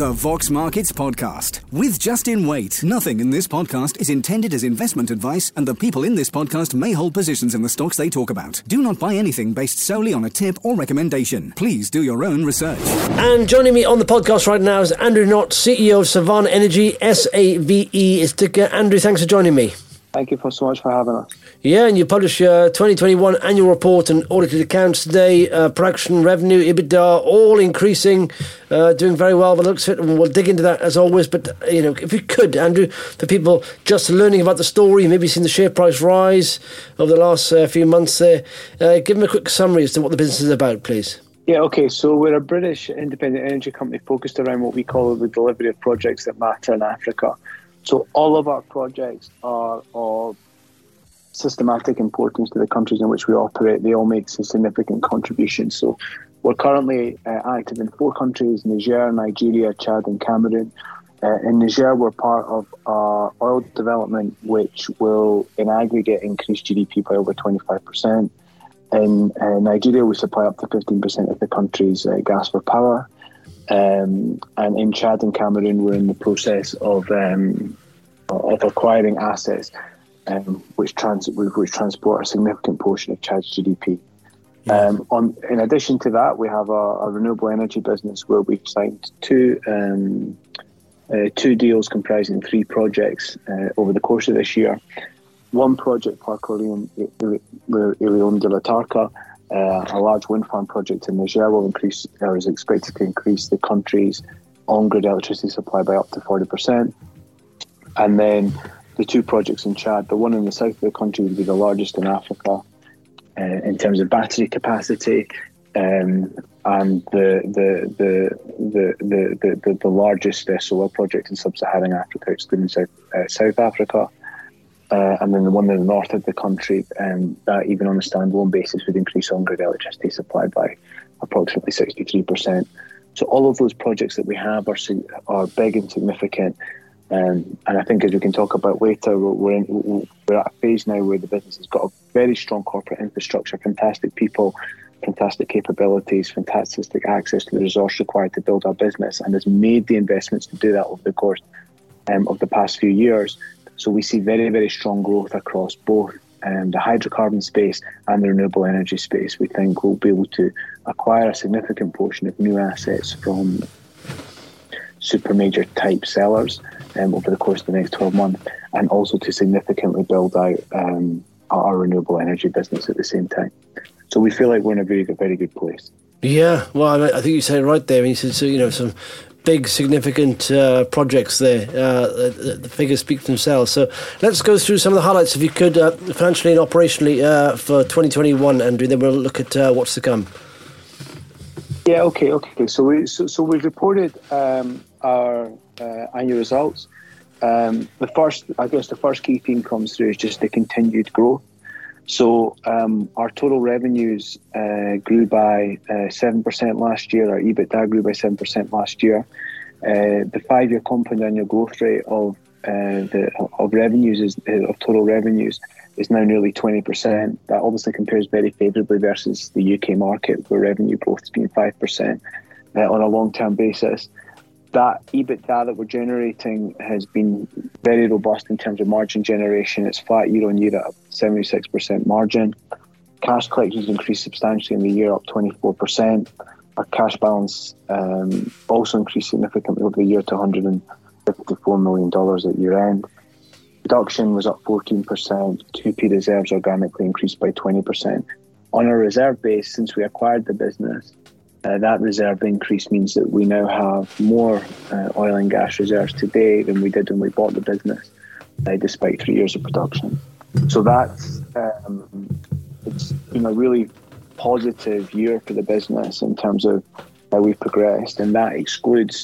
The Vox Markets Podcast with Justin Waite. Nothing in this podcast is intended as investment advice, and the people in this podcast may hold positions in the stocks they talk about. Do not buy anything based solely on a tip or recommendation. Please do your own research. And joining me on the podcast right now is Andrew Knott, CEO of Savannah Energy, SAVE is ticker. Andrew, thanks for joining me. Thank you so much for having us. Yeah, and you publish your 2021 annual report and audited accounts today. Production, revenue, EBITDA, all increasing, doing very well by the looks of it. And we'll dig into that as always. But, if you could, Andrew, for people just learning about the story, maybe seen the share price rise over the last few months there, give them a quick summary as to what the business is about, please. Yeah, okay. So we're a British independent energy company focused around what we call the delivery of projects that matter in Africa. So all of our projects are of systematic importance to the countries in which we operate. They all make some significant contributions. So we're currently active in 4 countries: Niger, Nigeria, Chad and Cameroon. In Niger, we're part of oil development, which will in aggregate increase GDP by over 25%. In Nigeria, we supply up to 15% of the country's gas for power. And in Chad and Cameroon, we're in the process of acquiring assets which transport a significant portion of Chad's GDP. Yeah. In addition to that, we have a renewable energy business where we've signed two deals comprising 3 projects over the course of this year. One project, Parc Éolien de la Tarka, a large wind farm project in Niger, is expected to increase the country's on-grid electricity supply by up to 40%. And then the 2 projects in Chad, the one in the south of the country would be the largest in Africa in terms of battery capacity, and the largest solar project in sub-Saharan Africa, excluding South Africa. And then the one in the north of the country, that even on a standalone basis would increase on-grid electricity supply by approximately 63%. So all of those projects that we have are big and significant. And I think, as we can talk about later, we're at a phase now where the business has got a very strong corporate infrastructure, fantastic people, fantastic capabilities, fantastic access to the resource required to build our business, and has made the investments to do that over the course of the past few years. So we see very, very strong growth across both the hydrocarbon space and the renewable energy space. We think we'll be able to acquire a significant portion of new assets from super major type sellers over the course of the next 12 months, and also to significantly build out our renewable energy business at the same time. So we feel like we're in a very, very good place. Yeah, well, I think you said it right there. You said, some big, significant projects there. The figures speak for themselves. So let's go through some of the highlights, if you could, financially and operationally for 2021, Andrew. Then we'll look at what's to come. Yeah, okay. So we've reported our annual results. The first key theme comes through is just the continued growth. So our total revenues grew by 7% last year. Our EBITDA grew by 7% last year. The 5-year compound annual growth rate of revenues of total revenues is now nearly 20%. That obviously compares very favourably versus the UK market, where revenue growth has been 5% on a long-term basis. That EBITDA that we're generating has been very robust in terms of margin generation. It's flat year on year at 76% margin. Cash collections increased substantially in the year, up 24%. Our cash balance also increased significantly over the year to $154 million at year end. Production was up 14%. 2P reserves organically increased by 20%. On a reserve base, since we acquired the business, that reserve increase means that we now have more oil and gas reserves today than we did when we bought the business, despite 3 years of production. So that's it's been a really positive year for the business in terms of how we've progressed, and that excludes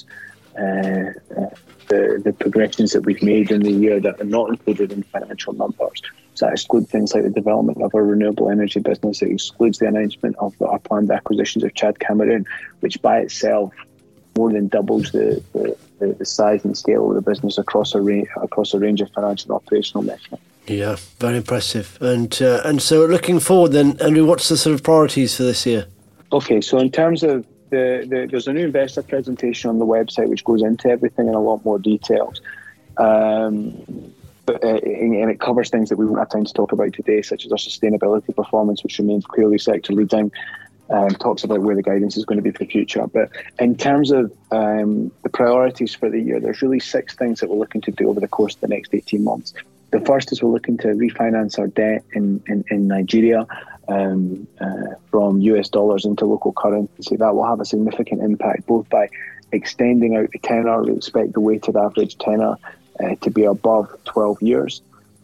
the progressions that we've made in the year that are not included in financial numbers. So that excludes things like the development of our renewable energy business. It excludes the announcement of our planned acquisitions of Chad Cameroon, which by itself more than doubles the size and scale of the business across a range of financial and operational metrics. Yeah, very impressive. And so looking forward then, Andrew, what's the sort of priorities for this year? Okay, so in terms of there's a new investor presentation on the website which goes into everything in a lot more details. And it covers things that we won't have time to talk about today, such as our sustainability performance, which remains clearly sector leading. Talks about where the guidance is going to be for the future. But in terms of the priorities for the year, there's really 6 things that we're looking to do over the course of the next 18 months. The first is we're looking to refinance our debt in Nigeria from US dollars into local currency. That will have a significant impact, both by extending out the tenor. We expect the weighted average tenor to be above 12 years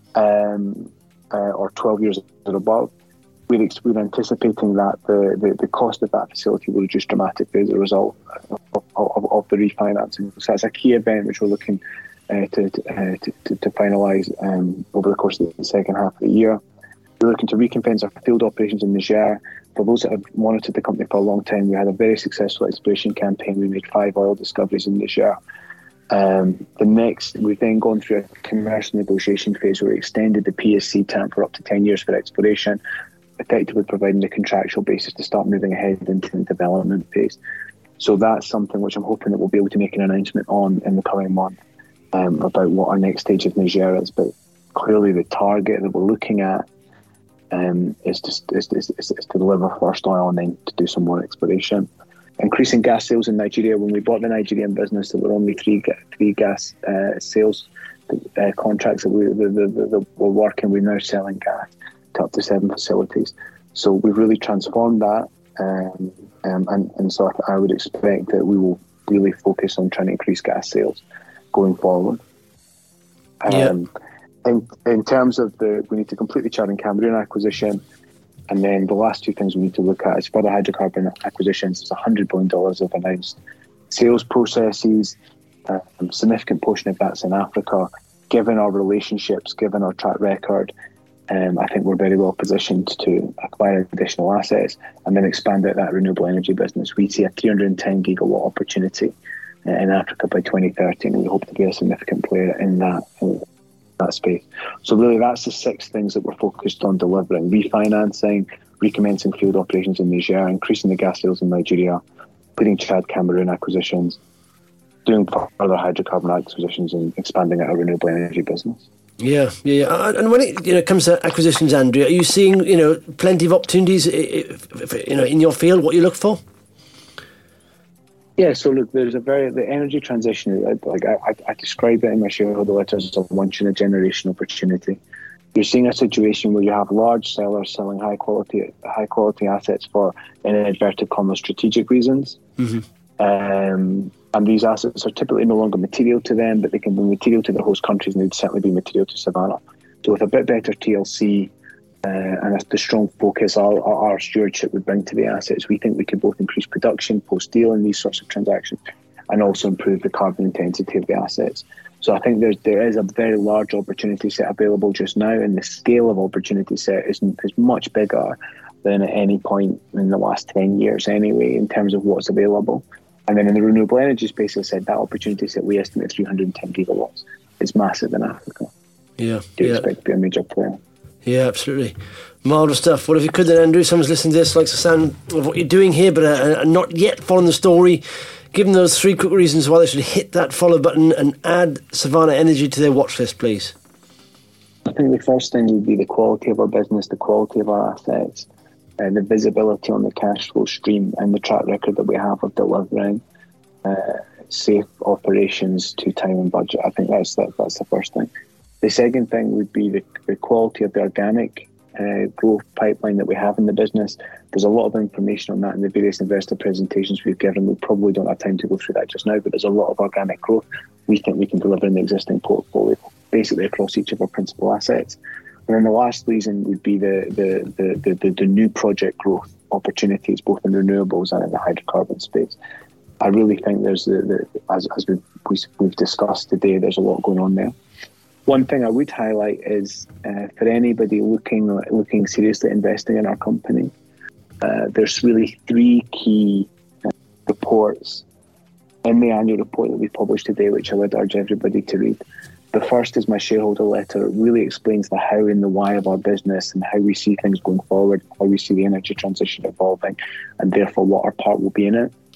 or 12 years or above. We're anticipating that the cost of that facility will reduce dramatically as a result of the refinancing. So that's a key event which we're looking to finalise over the course of the second half of the year. We're looking to recommence our field operations in Niger. For those that have monitored the company for a long time, we had a very successful exploration campaign. We made 5 oil discoveries in Niger. We've then gone through a commercial negotiation phase where we extended the PSC term for up to 10 years for exploration, effectively providing the contractual basis to start moving ahead into the development phase. So that's something which I'm hoping that we'll be able to make an announcement on in the coming month about what our next stage of Niger is. But clearly the target that we're looking at is to deliver first oil and then to do some more exploration. Increasing gas sales in Nigeria. When we bought the Nigerian business, there were only three gas sales contracts that were working. We're now selling gas to up to 7 facilities. So we've really transformed that, and so I would expect that we will really focus on trying to increase gas sales going forward. In terms of we need to complete the Chad and Cameroon acquisition, and then the last 2 things we need to look at is further hydrocarbon acquisitions. There's $100 billion of announced sales processes. A significant portion of that's in Africa. Given our relationships, given our track record, I think we're very well positioned to acquire additional assets and then expand out that renewable energy business. We see a 310 gigawatt opportunity in Africa by 2030, and we hope to be a significant player in that space. So really that's the 6 things that we're focused on delivering: refinancing, recommencing field operations in Niger, increasing the gas sales in Nigeria, putting Chad Cameroon acquisitions, doing further hydrocarbon acquisitions, and expanding our renewable energy business. Yeah. And when it comes to acquisitions, Andrew, are you seeing plenty of opportunities in your field? What you look for? Yeah, so look, the energy transition, I describe it in my shareholder letters as a once-in-a-generation opportunity. You're seeing a situation where you have large sellers selling high quality assets for, in inverted commas, strategic reasons. Mm-hmm. And these assets are typically no longer material to them, but they can be material to their host countries, and they'd certainly be material to Savannah. So with a bit better TLC and the strong focus our stewardship would bring to the assets, we think we can both increase production post-deal in these sorts of transactions and also improve the carbon intensity of the assets. So I think there is a very large opportunity set available just now, and the scale of opportunity set is much bigger than at any point in the last 10 years anyway, in terms of what's available. And then in the renewable energy space, as I said, that opportunity set, we estimate 310 gigawatts. It's massive in Africa. Yeah. Do you expect to be a major player? Yeah, absolutely. Marvellous stuff. Well, if you could then, Andrew, someone's listening to this, likes the sound of what you're doing here, but are not yet following the story, give them those 3 quick reasons why they should hit that follow button and add Savannah Energy to their watch list, please. I think the first thing would be the quality of our business, the quality of our assets, the visibility on the cash flow stream, and the track record that we have of delivering safe operations to time and budget. I think that's the first thing. The second thing would be the quality of the organic growth pipeline that we have in the business. There's a lot of information on that in the various investor presentations we've given. We probably don't have time to go through that just now, but there's a lot of organic growth we think we can deliver in the existing portfolio, basically across each of our principal assets. And then the last reason would be the new project growth opportunities, both in renewables and in the hydrocarbon space. I really think there's as we've discussed today, there's a lot going on there. One thing I would highlight is for anybody looking seriously at investing in our company, there's really 3 key reports in the annual report that we published today, which I would urge everybody to read. The first is my shareholder letter. It really explains the how and the why of our business and how we see things going forward, how we see the energy transition evolving, and therefore what our part will be in it.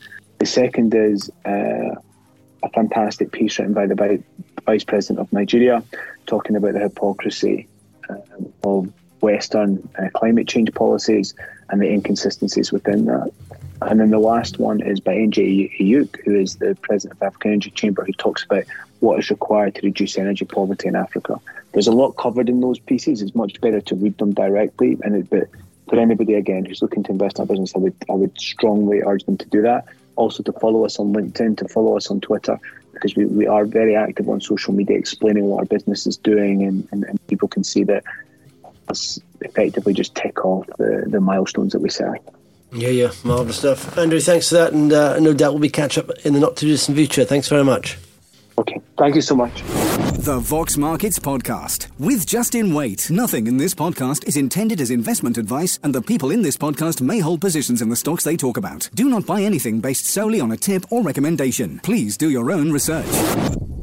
second is a fantastic piece written by the Vice President of Nigeria, talking about the hypocrisy of Western climate change policies and the inconsistencies within that. And then the last one is by NJ Ayuk, who is the President of the African Energy Chamber, who talks about what is required to reduce energy poverty in Africa. There's a lot covered in those pieces. It's much better to read them directly. But for anybody, again, who's looking to invest in our business, I would strongly urge them to do that. Also to follow us on LinkedIn, to follow us on Twitter, because we are very active on social media explaining what our business is doing, and people can see that us effectively just tick off the milestones that we set. Yeah, marvellous stuff. Andrew, thanks for that, and no doubt we'll be catch up in the not-too-distant future. Thanks very much. Okay, thank you so much. The Vox Markets Podcast with Justin Waite. Nothing in this podcast is intended as investment advice, and the people in this podcast may hold positions in the stocks they talk about. Do not buy anything based solely on a tip or recommendation. Please do your own research.